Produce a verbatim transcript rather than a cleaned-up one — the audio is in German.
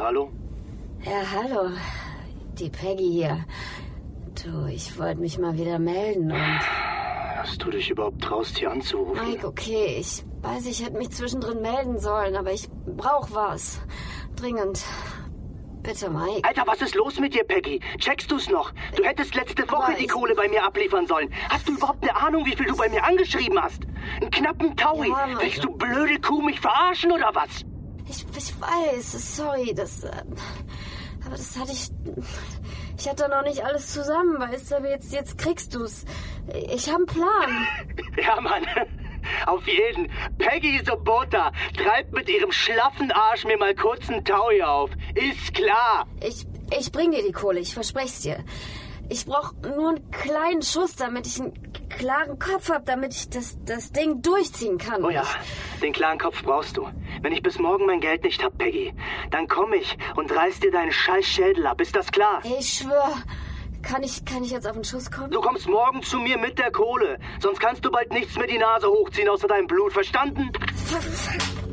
hallo? Ja, hallo. Die Peggy hier. Du, ich wollte mich mal wieder melden und... Dass du dich überhaupt traust, hier anzurufen. Mike, okay, ich weiß, ich hätte mich zwischendrin melden sollen, aber ich brauch was. Dringend. Bitte, Mike. Alter, was ist los mit dir, Peggy? Checkst du's noch? Du hättest letzte Woche aber die ich... Kohle bei mir abliefern sollen. Hast du überhaupt eine Ahnung, wie viel du bei mir angeschrieben hast? Einen knappen Taui. Ja, Willst du, blöde Kuh, mich verarschen oder was? Ich, ich weiß, sorry, das... Äh, aber das hatte ich... Ich hatte noch nicht alles zusammen, weißt du, aber jetzt, jetzt kriegst du's. Ich hab einen Plan. Ja, Mann. Auf jeden. Peggy Sobota treibt mit ihrem schlaffen Arsch mir mal kurz einen Taui auf. Ist klar. Ich, ich bring dir die Kohle, ich versprech's dir. Ich brauch nur einen kleinen Schuss, damit ich einen klaren Kopf hab, damit ich das, das Ding durchziehen kann. Oh ja, den klaren Kopf brauchst du. Wenn ich bis morgen mein Geld nicht hab, Peggy, dann komm ich und reiß dir deinen scheiß Schädel ab. Ist das klar? Hey, ich schwör. Kann ich, kann ich jetzt auf den Schuss kommen? Du kommst morgen zu mir mit der Kohle. Sonst kannst du bald nichts mehr die Nase hochziehen außer deinem Blut. Verstanden? Fuck, fuck.